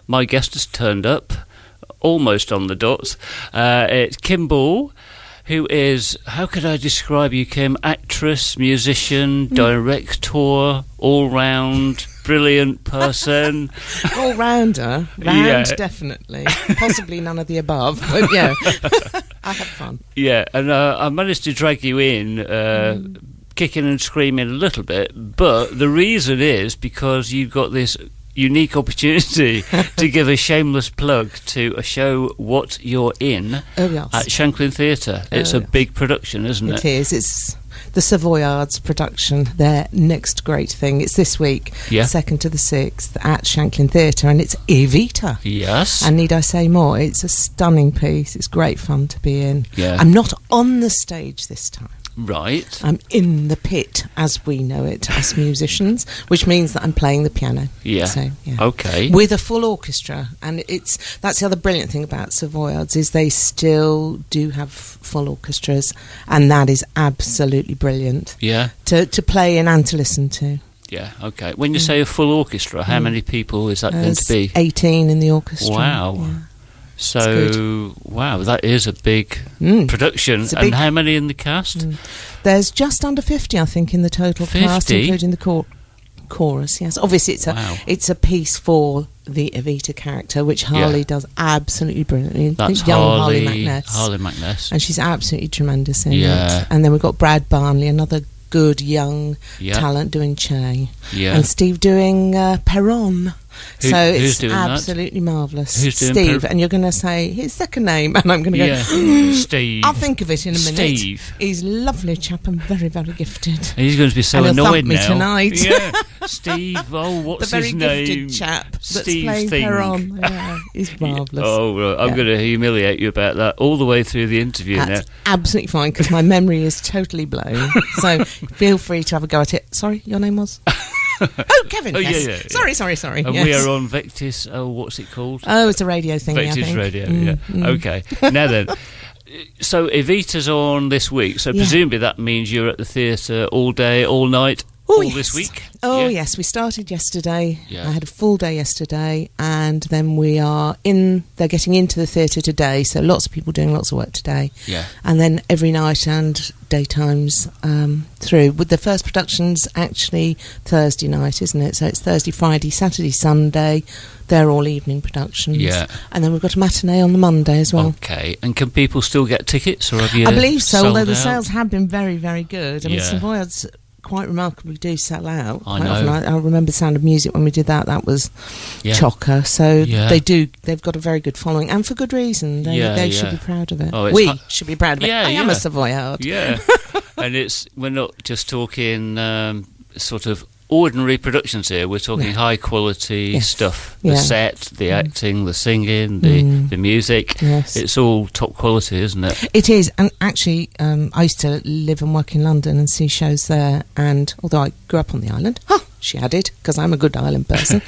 my guest has turned up, almost on the dot. It's Kim Ball, who is, how could I describe you, Kim? Actress, musician, director, all-round, brilliant person. All-rounder. Definitely. Possibly none of the above, but yeah. I had fun. Yeah, and I managed to drag you in, kicking and screaming a little bit, but the reason is because you've got this unique opportunity to give a shameless plug to a show, What You're In, at Shanklin Theatre. It's a big production, isn't it? It is. It's the Savoyards production, their next great thing. It's this week, 2nd to the 6th, at Shanklin Theatre, and it's Evita. Yes. And need I say more? It's a stunning piece. It's great fun to be in. Yeah. I'm not on the stage this time. Right. I'm in the pit, as we know it, as musicians, which means that I'm playing the piano. Yeah. So, Okay. With a full orchestra. And that's the other brilliant thing about Savoyards, is they still do have full orchestras, and that is absolutely brilliant. Yeah. To play in and to listen to. Yeah, okay. When you say a full orchestra, how many people is that going to be? 18 in the orchestra. Wow. Yeah. So, wow, that is a big production. And how many in the cast? There's just under 50, I think, in the total 50? cast, including the chorus, yes. Obviously, it's a piece for the Evita character, which Harley does absolutely brilliantly. That's young Harley McNess. And she's absolutely tremendous in it. And then we've got Brad Barnley, another good young talent, doing Che. Yeah. And Steve doing Perron. So who's it's absolutely marvellous. Who's doing Steve, and you're going to say his second name, and I'm going to go, Steve. I'll think of it in a minute. Steve. He's a lovely chap and very, very gifted. And he's going to be so and annoyed now. He'll thump me tonight. Yeah. Steve, what's his name? The very gifted chap that's Steve playing Thing. Perron. Yeah, he's marvellous. I'm going to humiliate you about that all the way through the interview now. Absolutely fine, because my memory is totally blown. So feel free to have a go at it. Sorry, your name was? Kevin. Yes. Yeah. Sorry. And we are on Vectis. What's it called? It's a radio thing. Vectis Radio. Okay. Now then, so Evita's on this week. So presumably that means you're at the theatre all day, all night, this week. Yes. We started yesterday. I had a full day yesterday, and then they're getting into the theatre today. So lots of people doing lots of work today. Yeah. And then every night and daytimes through. With the first production's actually Thursday night, isn't it? So it's Thursday, Friday, Saturday, Sunday. They're all evening productions. Yeah. And then we've got a matinee on the Monday as well. Okay. And can people still get tickets, or have you? I believe so, although the out? Sales have been very, very good. I mean, Savoyards quite remarkably do sell out. I know. I remember Sound of Music when we did that. That was chocker. So they've got a very good following, and for good reason. They should be proud of it. We should be proud of it. I am a Savoyard. Yeah. And we're not just talking sort of ordinary productions here. We're talking high quality stuff. The set, the acting, the singing, the music. Yes. It's all top quality, isn't it? It is. And actually, I used to live and work in London and see shows there. And although I grew up on the island, she added, because I'm a good island person.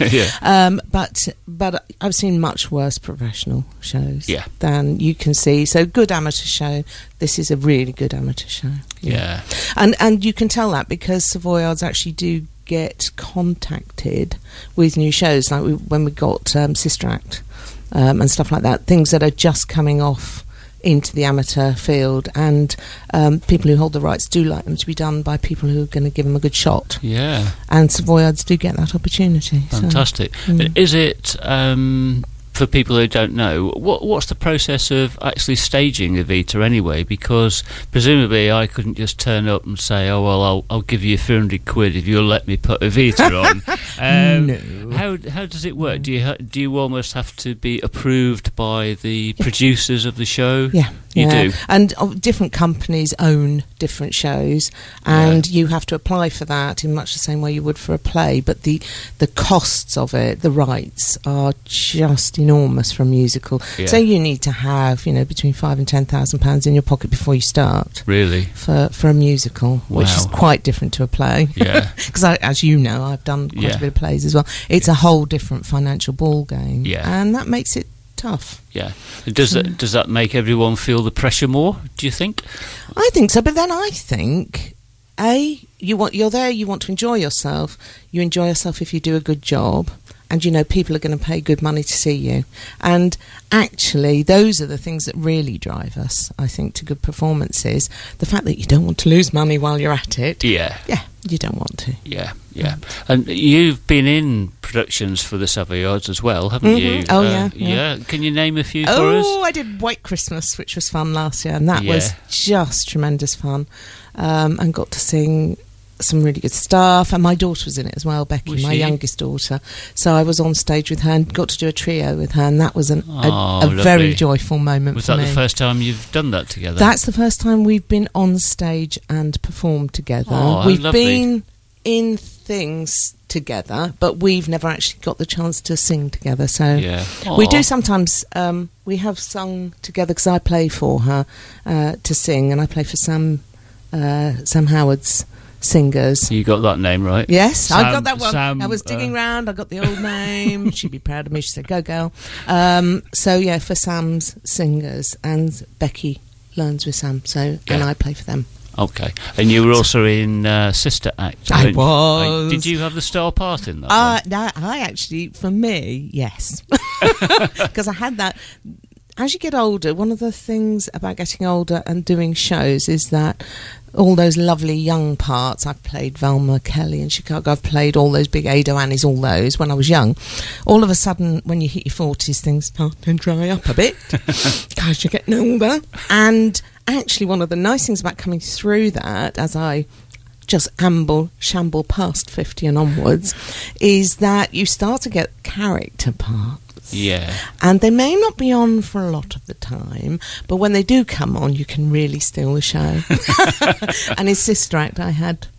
But I've seen much worse professional shows than you can see. So good amateur show. This is a really good amateur show. Yeah. And you can tell that because Savoyards actually do get contacted with new shows, like when we got Sister Act and stuff like that, things that are just coming off into the amateur field, and people who hold the rights do like them to be done by people who are going to give them a good shot. Yeah. And Savoyards do get that opportunity. Fantastic. But is it, for people who don't know, what's the process of actually staging Evita anyway? Because presumably I couldn't just turn up and say, I'll give you £400 if you'll let me put Evita on. No. How does it work? Do you almost have to be approved by the producers of the show? Yeah. You do? And different companies own different shows, and you have to apply for that in much the same way you would for a play, but the costs of it, the rights, are just enormous for a musical. So you need to have, between £5,000 and £10,000 in your pocket before you start. Really? For a musical, which is quite different to a play. Yeah. Because as you know, I've done quite a bit of plays as well. It's a whole different financial ball game. Yeah. And that makes it tough. Yeah. Does that make everyone feel the pressure more, do you think? I think so, but then I think you're there, you want to enjoy yourself. You enjoy yourself if you do a good job, and you know people are going to pay good money to see you. And actually, those are the things that really drive us, I think, to good performances. The fact that you don't want to lose money while you're at it. Yeah, you don't want to. Yeah. And you've been in productions for the Savoyards as well, haven't you? Oh, yeah. Can you name a few for us? Oh, I did White Christmas, which was fun last year, and that was just tremendous fun. And got to sing some really good stuff, and my daughter was in it as well, Becky, my youngest daughter. So I was on stage with her and got to do a trio with her, and that was a very joyful moment for me. Was that the first time you've done that together? That's the first time we've been on stage and performed together. We've been in things together, but we've never actually got the chance to sing together. So we do sometimes. We have sung together because I play for her to sing, and I play for Sam Howard's Singers. You got that name right? Yes, I got that one. I was digging round. I got the old name. She'd be proud of me. She said, "Go, girl." So for Sam's Singers, and Becky learns with Sam. So and I play for them. Okay, and you were also in Sister Act. I was. Did you have the star part in that? No, I actually, for me, yes, because I had that. As you get older, one of the things about getting older and doing shows is that all those lovely young parts, I've played Velma Kelly in Chicago, I've played all those big Ado Annies, all those when I was young. All of a sudden, when you hit your 40s, things start to dry up a bit because you're getting older. And actually, one of the nice things about coming through that, as I just shamble past 50 and onwards, is that you start to get character parts. Yeah. And they may not be on for a lot of the time, but when they do come on, you can really steal the show. And in Sister Act, I had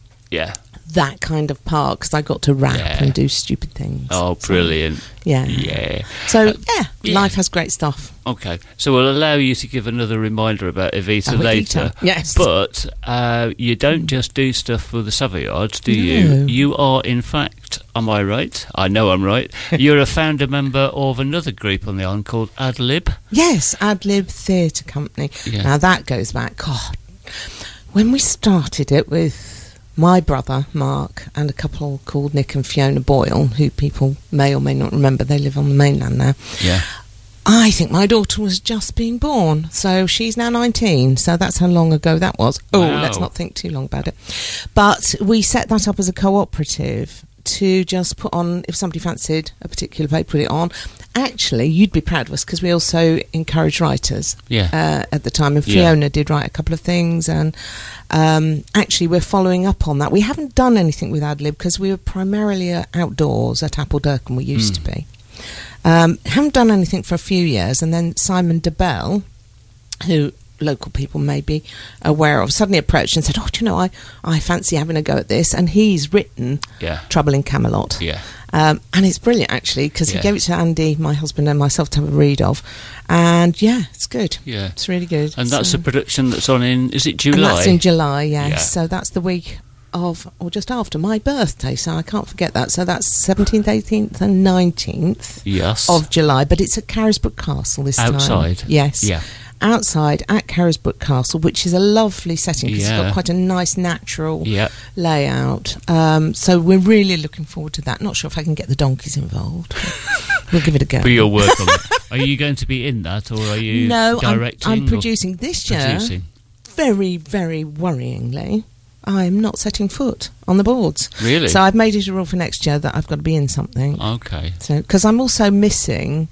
that kind of part because I got to rap and do stupid things. Oh, brilliant. Yeah. So, life has great stuff. Okay. So we'll allow you to give another reminder about Evita later. Yes. But you don't just do stuff for the Savoyards, do you? You are, in fact, am I right? I know I'm right. You're a founder member of another group on the island called Ad Lib. Yes, Ad Lib Theatre Company. Yeah. Now, that goes back, God, when we started it with my brother, Mark, and a couple called Nick and Fiona Boyle, who people may or may not remember. They live on the mainland now. Yeah. I think my daughter was just being born, so she's now 19, so that's how long ago that was. Oh, let's not think too long about it. But we set that up as a cooperative to just put on, if somebody fancied a particular play, put it on. Actually, you'd be proud of us because we also encourage writers at the time, and Fiona did write a couple of things, and actually we're following up on that. We haven't done anything with Ad Lib because we were primarily outdoors at Appledurcan, we used to be. Haven't done anything for a few years, and then Simon DeBell, who local people may be aware of, suddenly approached and said, "Oh, do you know, I fancy having a go at this," and he's written Trouble in Camelot. And it's brilliant actually because he gave it to Andy, my husband, and myself to have a read of, and it's good. It's really good. And that's a production that's on in, is it July? And that's in July, yes. So that's the week of, or just after my birthday, so I can't forget that. So that's 17th, 18th and 19th of July, but it's at Carisbrooke Castle this time. Outside? Yes. Outside at Carisbrooke Castle, which is a lovely setting because it's got quite a nice natural layout. So we're really looking forward to that. Not sure if I can get the donkeys involved. We'll give it a go. But you'll work on it. Are you going to be in that, or are you directing? I'm producing this year. Very, very worryingly, I'm not setting foot on the boards. Really? So I've made it a rule for next year that I've got to be in something. Okay. So because I'm also missing.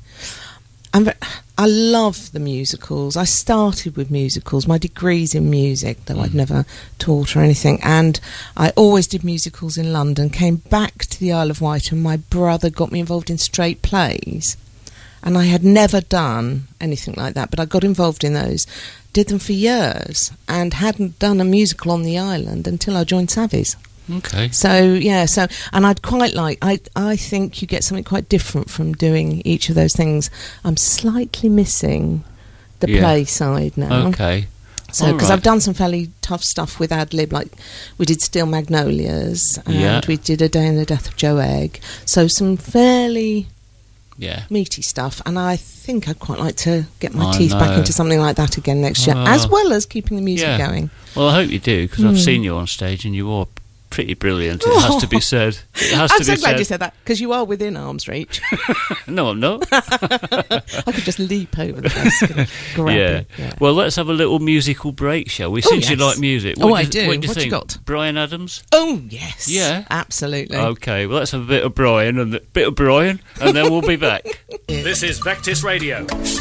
I love the musicals. I started with musicals. My degree's in music, though I'd never taught or anything. And I always did musicals in London. Came back to the Isle of Wight, and my brother got me involved in straight plays. And I had never done anything like that, but I got involved in those. Did them for years and hadn't done a musical on the island until I joined Savies. Okay. So, and I'd quite like, I think you get something quite different from doing each of those things. I'm slightly missing the play side now. Okay. So, because I've done some fairly tough stuff with Ad Lib, like we did Steel Magnolias, and we did A Day in the Death of Joe Egg. So some fairly meaty stuff, and I think I'd quite like to get my teeth back into something like that again next year, as well as keeping the music going. Well, I hope you do, because I've seen you on stage and you are pretty brilliant, it has to be said. It has I'm to so be glad said. you said that, because you are within arm's reach. No, I'm not. I could just leap over the desk and grab Yeah. it. Yeah. Well, let's have a little musical break, shall we? Since you yes. like music. Oh, What I you- do. What do you What you think? got? Brian Adams? Oh, yes. Yeah. Absolutely. Okay, well, let's have a bit of Brian and then we'll be back. This is Vectis Radio.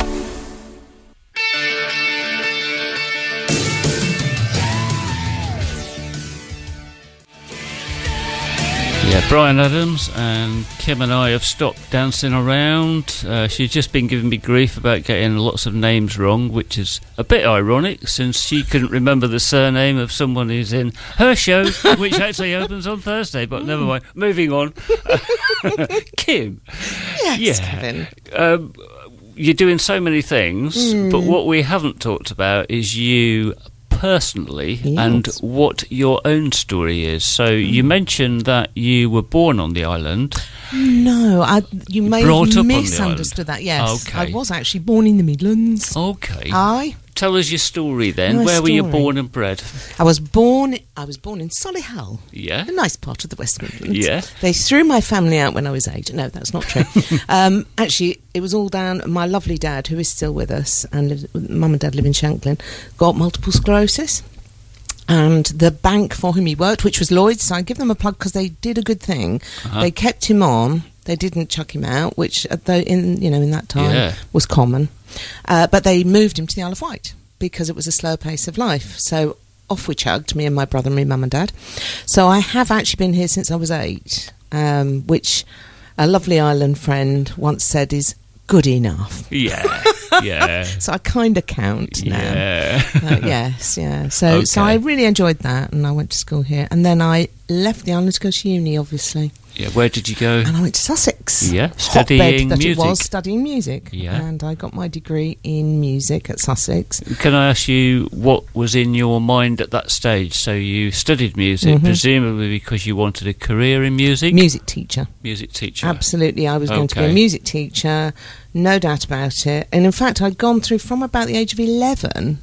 Yeah, Brian Adams, and Kim and I have stopped dancing around. She's just been giving me grief about getting lots of names wrong, which is a bit ironic since she couldn't remember the surname of someone who's in her show, which actually opens on Thursday, but never mind. Moving on. Kim. Yes, Yeah. Kevin. You're doing so many things, but what we haven't talked about is you personally and Yes. what your own story is. So you mentioned that you were born on the island. No, you may Brought have up on the misunderstood that. Yes, Okay. I was actually born in the Midlands. Okay. Aye. Tell us your story then. My Where were you story. born and bred? I was born in Solihull, Yeah. a nice part of the West Midlands. Yeah. They threw my family out when I was 8. No, that's not true. Actually, it was all down. My lovely dad, who is still with us, and mum and dad live in Shanklin, got multiple sclerosis. And the bank for whom he worked, which was Lloyd's, so I give them a plug because they did a good thing. Uh-huh. They kept him on. They didn't chuck him out, which though in that time Yeah. was common. But they moved him to the Isle of Wight because it was a slow pace of life. So off we chugged, me and my brother and my mum and dad. So I have actually been here since I was 8, which a lovely island friend once said is good enough. Yeah. Yeah. So I kind of count now. Yeah. Yes, yeah. So Okay. I really enjoyed that, and I went to school here. And then I left the island to go to uni, obviously. Yeah. Where did you go? And I went to Sussex. Yeah. Hotbed Studying that music. it was, studying music. Yeah. And I got my degree in music at Sussex. Can I ask you what was in your mind at that stage? So you studied music, presumably because you wanted a career in music? Music teacher. Music teacher. Absolutely, I was going to be a Okay. music teacher, no doubt about it. And in fact, I'd gone through from about the age of 11.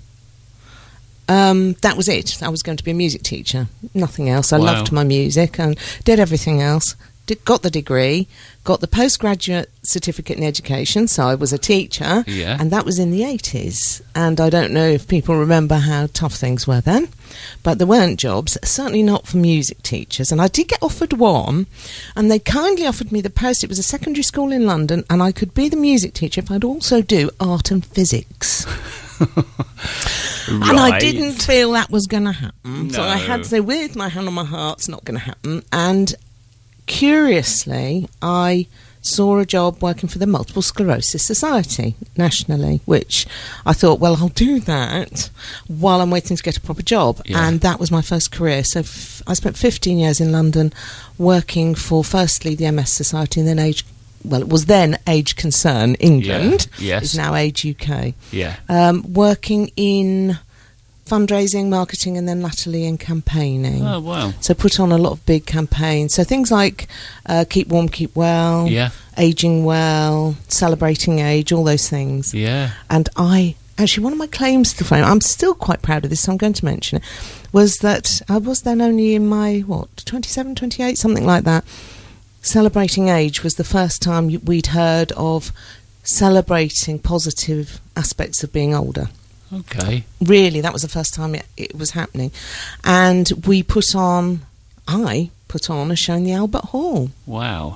That was it. I was going to be a music teacher. Nothing else. I Wow. loved my music and did everything else. Got the degree, got the postgraduate certificate in education, so I was a teacher. Yeah. And that was in the 80s. And I don't know if people remember how tough things were then, but there weren't jobs, certainly not for music teachers. And I did get offered one, and they kindly offered me the post. It was a secondary school in London, and I could be the music teacher if I'd also do art and physics. And I Right. didn't feel that was going to happen. So I No. had to say, with my hand on my heart, it's not going to happen. And curiously, I saw a job working for the Multiple Sclerosis Society nationally, which I thought, well, I'll do that while I'm waiting to get a proper job. Yeah. And that was my first career. So I spent 15 years in London working for, firstly, the MS Society, and then it was then Age Concern England. Yeah. Yes. It's now Age UK. Yeah. Working in fundraising, marketing, and then latterly in campaigning. Oh, wow. So put on a lot of big campaigns. So things like Keep Warm, Keep Well, Yeah. Aging Well, Celebrating Age, all those things. Yeah. And actually, one of my claims to fame, I'm still quite proud of this, so I'm going to mention it, was that I was then only in my, 27, 28, something like that. Celebrating Age was the first time we'd heard of celebrating positive aspects of being older. Okay. Really, that was the first time it was happening. And I put on a show in the Albert Hall. Wow.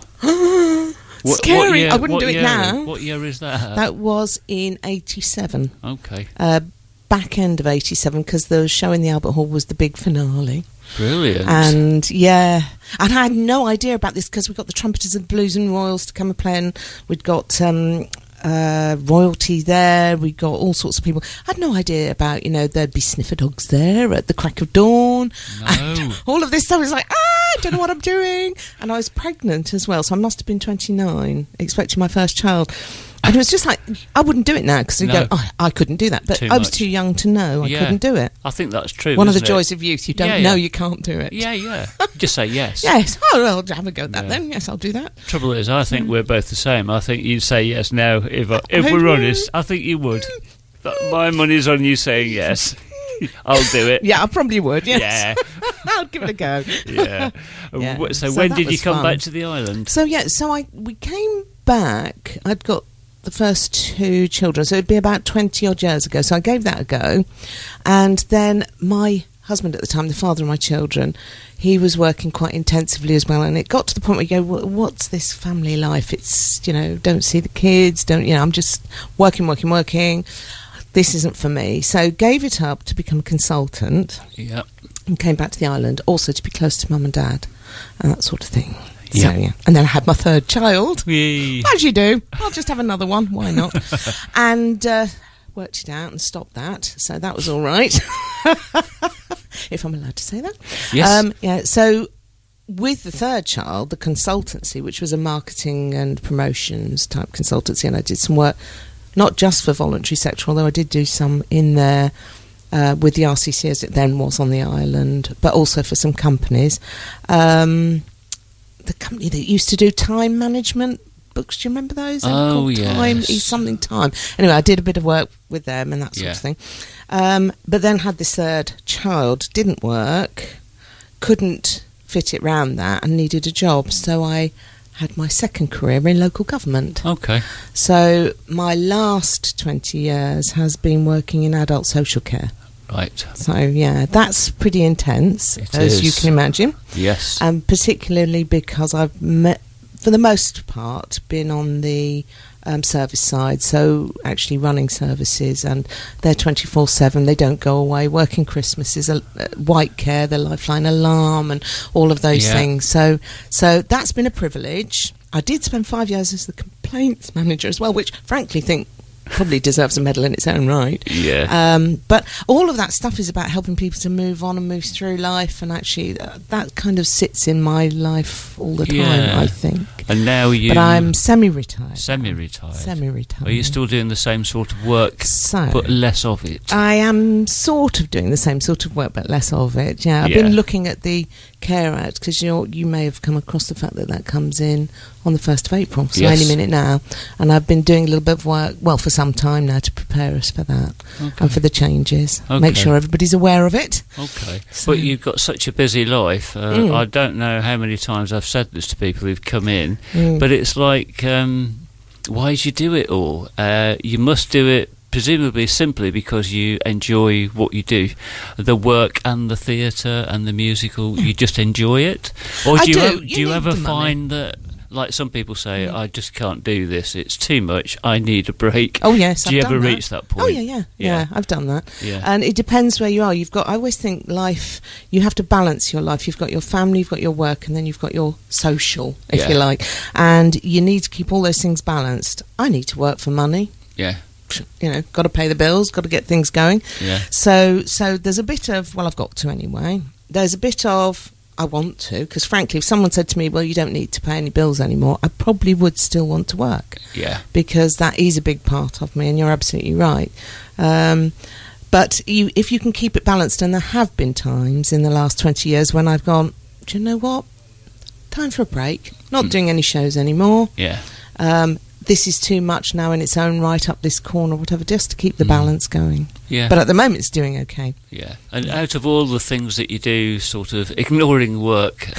Scary. year- I wouldn't what do it year- now. What year is that? That was in 87. Okay. Back end of 87, because the show in the Albert Hall was the big finale. Brilliant. And yeah, and I had no idea about this because we got the Trumpeters of Blues and Royals to come and play, and we'd got royalty there, we got all sorts of people. I had no idea about, there'd be sniffer dogs there at the crack of dawn. No. And all of this stuff was like, I don't know what I'm doing. And I was pregnant as well, so I must have been 29, expecting my first child. And it was just like, I wouldn't do it now because you No. go, I couldn't do that. But Too I was much. too young to know I Yeah. couldn't do it. I think that's true. One of the isn't it? joys of youth, you don't Yeah, know yeah. you can't do it. Yeah, yeah. Just say yes. Yes. Oh, well, I'll have a go at that Yeah. then. Yes, I'll do that. Trouble is, I think we're both the same. I think you'd say yes now. If we're honest, I think you would. But my money's on you saying yes. I'll do it. Yeah, I probably would, yes. Yeah. I'll give it a go. Yeah. Yeah. So when that did you was come fun. back to the island? So we came back. I'd got the first 2 children, so it'd be about 20 odd years ago. So I gave that a go, and then my husband at the time, the father of my children, he was working quite intensively as well, and it got to the point where you go, well, what's this family life? It's, don't see the kids, I'm just working. This isn't for me. So gave it up to become a consultant. Yeah. And came back to the island, also to be close to mum and dad and that sort of thing. Yeah. So, yeah. And then I had my 3rd child. Yay. As you do. I'll just have another one. Why not? And worked it out and stopped that. So that was all right. If I'm allowed to say that. Yes. So with the 3rd child, the consultancy, which was a marketing and promotions type consultancy, and I did some work, not just for voluntary sector, although I did do some in there with the RCC as it then was on the island, but also for some companies. The company that used to do time management books, do you remember those? They were called Time, something Time. Anyway, I did a bit of work with them and that sort of thing. But then had this 3rd child, didn't work, couldn't fit it round that, and needed a job. So I had my 2nd career in local government. Okay. So my last 20 years has been working in adult social care. Right. So, yeah, that's pretty intense, as you can imagine. Yes. And particularly because I've, for the most part, been on the service side, so actually running services, and they're 24/7, they don't go away. Working Christmases, White Care, the Lifeline Alarm, and all of those things. So that's been a privilege. I did spend 5 years as the complaints manager as well, which frankly think probably deserves a medal in its own right. Yeah. But all of that stuff is about helping people to move on and move through life, and actually that kind of sits in my life all the time, I think. And now But I'm semi-retired. Semi-retired. Are you still doing the same sort of work, but less of it? I am sort of doing the same sort of work, but less of it. Yeah, I've been looking at the Care Act, because you may have come across the fact that comes in on the 1st of April, so any minute now. And I've been doing a little bit of work, for some time now, to prepare us for that and for the changes. Make sure everybody's aware of it. Okay. So. But you've got such a busy life. I don't know how many times I've said this to people who've come in, but it's like, why do you do it all? You must do it presumably simply because you enjoy what you do, the work and the theatre and the musical. You just enjoy it, or do you ever find that, like some people say, I just can't do this, it's too much, I need a break? Oh yes, do you ever reach that point? Oh yeah, I've done that. And it depends where you are. I always think life, you have to balance your life. You've got your family, you've got your work, and then you've got your social, if you like, and you need to keep all those things balanced. I need to work for money. Got to pay the bills, got to get things going. So there's a bit of, I've got to anyway. There's a bit of, I want to, because frankly, if someone said to me, well, you don't need to pay any bills anymore, I probably would still want to work. Because that is a big part of me, and you're absolutely right. But if you can keep it balanced, and there have been times in the last 20 years when I've gone, do you know what? Time for a break. Not doing any shows anymore. This is too much now in its own right, up this corner, whatever, just to keep the balance going. But at the moment it's doing okay. And out of all the things that you do, sort of ignoring work,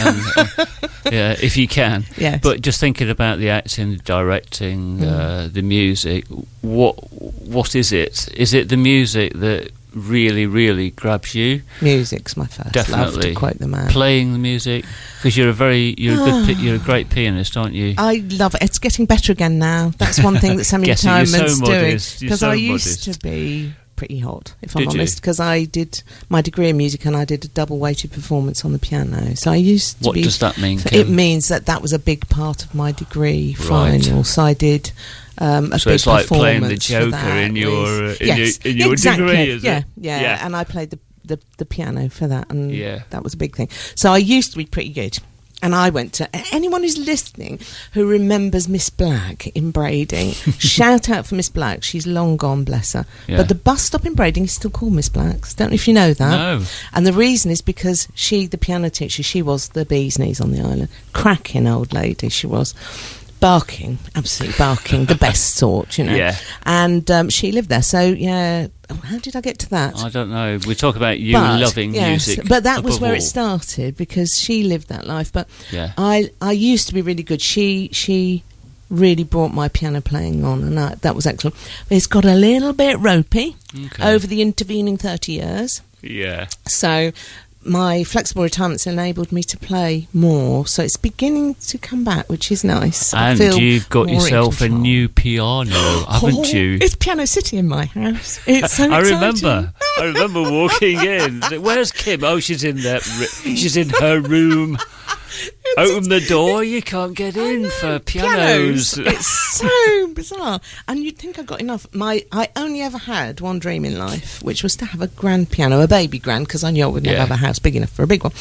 if you can, but just thinking about the acting, the directing, the music, what is it? Is it the music that really, really grabs you? Music's my first love, to quote the man. Playing the music, because you're a great pianist, aren't you? I love it. It's getting better again now. That's one thing that semi-retirement's doing, because I used to be pretty hot, if I'm honest, because I did my degree in music and I did a double-weighted performance on the piano. So I used to What does that mean, Kim? It means that was a big part of my degree final. So I did so it's like playing the Joker in your degree, is it? Yeah. And I played the piano for that, and that was a big thing. So I used to be pretty good. And I went to anyone who's listening who remembers Miss Black in Brading. Shout out for Miss Black. She's long gone, bless her. But the bus stop in Brading is still called Miss Black's. Don't know if you know that. No. And the reason is because she, the piano teacher, she was the bee's knees on the island. Cracking old lady she was. Barking, absolutely barking, the best sort, you know. Yeah. And she lived there, so yeah. How did I get to that? I don't know. We talk about you loving music. But that was where all. it started, because she lived that life. But Yeah. I used to be really good. She really brought my piano playing on, and that was excellent. It's got a little bit ropey over the intervening 30 years. Yeah. So my flexible retirement's enabled me to play more, so it's beginning to come back, which is nice. I And feel you've got more in yourself a control. new piano, haven't you? It's Piano City in my house. It's so I exciting. remember walking in. Where's Kim? Oh, she's in there. She's in her room. Open the door. You can't get in for pianos. It's so bizarre. And you'd think I got enough. I only ever had one dream in life, which was to have a grand piano, a baby grand, because I knew I would never have a house big enough for a big one.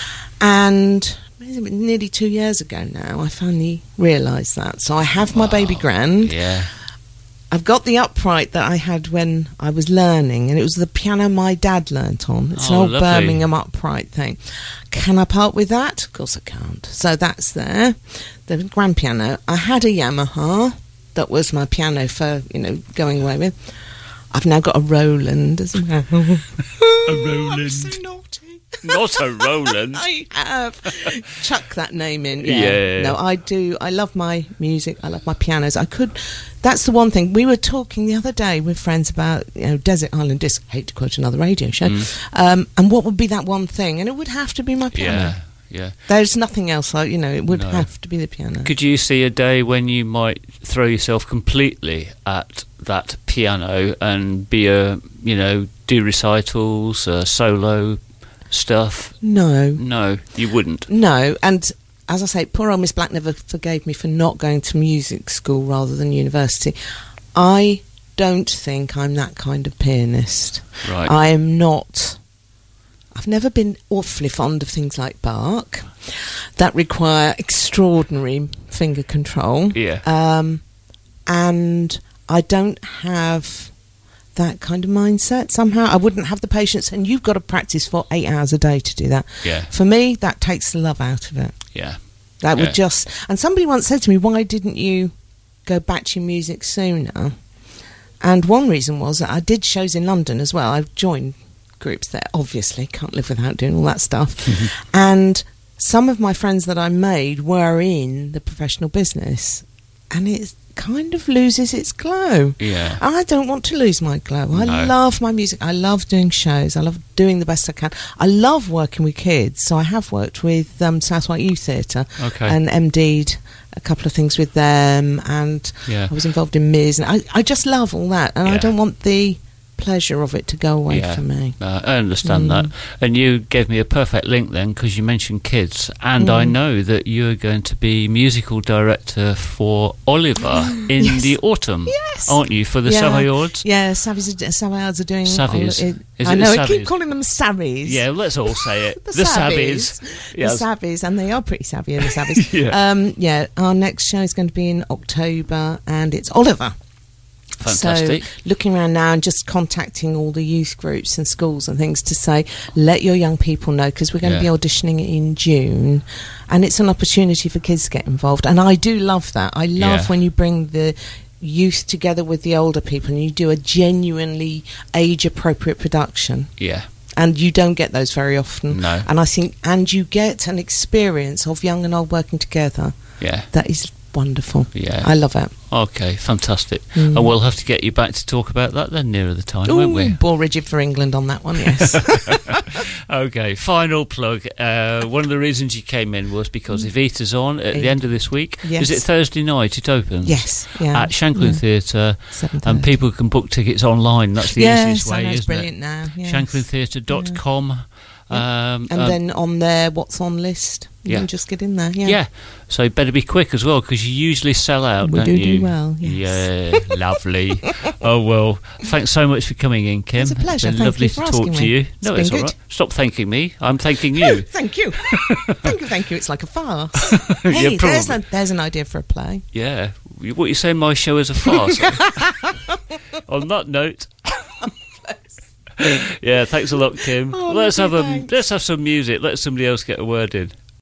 And nearly 2 years ago now, I finally realised that. So I have my baby grand. Yeah. I've got the upright that I had when I was learning, and it was the piano my dad learnt on. It's an old lovely. Birmingham upright thing. Can I part with that? Of course I can't. So that's there. The grand piano. I had a Yamaha that was my piano for, going away with. I've now got a Roland as well. A Roland. I'm so naughty. Not a Roland. I have. Chuck that name in. Yeah. No, I do. I love my music. I love my pianos. That's the one thing. We were talking the other day with friends about, Desert Island Disc. Hate to quote another radio show. And what would be that one thing? And it would have to be my piano. Yeah. There's nothing else. It would No. have to be the piano. Could you see a day when you might throw yourself completely at that piano and do recitals, solo stuff? No, you wouldn't. No, and as I say, poor old Miss Black never forgave me for not going to music school rather than university. I don't think I'm that kind of pianist. Right. I am not. I've never been awfully fond of things like Bach that require extraordinary finger control. Yeah. And I don't have that kind of mindset. Somehow I wouldn't have the patience, and you've got to practice for 8 hours a day to do that. Yeah. For me, that takes the love out of it. Yeah. That would just... And somebody once said to me, why didn't you go back to your music sooner? And one reason was that I did shows in London as well. I joined groups there, obviously. Can't live without doing all that stuff. And some of my friends that I made were in the professional business, and it kind of loses its glow. Yeah. I don't want to lose my glow. I No. love my music. I love doing shows. I love doing the best I can. I love working with kids. So I have worked with South White Youth Theatre and MD'd a couple of things with them, and Yeah. I was involved in Miz, and I just love all that, and I Yeah. don't want the pleasure of it to go away from me. I understand that. And you gave me a perfect link then, because you mentioned kids, and I know that you're going to be musical director for Oliver in Yes. the autumn, Yes. aren't you, for the Savoyards? Yeah, Savoyards are doing... Savvies. Is I it know, the I keep Savvies? calling them Savvies. Yeah, let's all say it. The Savvies. Yes. The Savvies, and they are pretty savvy, the Savvies. Yeah. Our next show is going to be in October, and it's Oliver. Fantastic. So looking around now and just contacting all the youth groups and schools and things to say, let your young people know, because we're going to be auditioning in June, and it's an opportunity for kids to get involved. And I do love that. I love when you bring the youth together with the older people and you do a genuinely age-appropriate production. Yeah. And you don't get those very often. No. And I think, and you get an experience of young and old working together. Yeah. That is wonderful. Yeah. I love it. Okay, fantastic. And we'll have to get you back to talk about that then nearer the time, won't we? Ball rigid for England on that one, yes. Okay, final plug. One of the reasons you came in was because Evita's on at the end of this week. Yes. Is it Thursday night it opens? Yes, yeah. At Shanklin Theatre. 7:30. And people can book tickets online. That's the easiest way, it's isn't brilliant it? now. Yes. ShanklinTheatre.com. And then on their what's on list, you can just get in there. Yeah, so better be quick as well, because you usually sell out, We don't do you? well, yes. Yeah, lovely. Oh, well, thanks so much for coming in, Kim. It's a pleasure. It's been Thank lovely you to for talk asking to me. you. It's No, been it's all good. right. Stop thanking me. I'm thanking you. Thank you. Thank you. It's like a farce. Yeah, Hey, probably. there's an idea for a play. Yeah. What, you saying my show is a farce? On that note... Yeah, thanks a lot, Kim. Oh, let's lovely, have thanks. let's have some music. Let somebody else get a word in.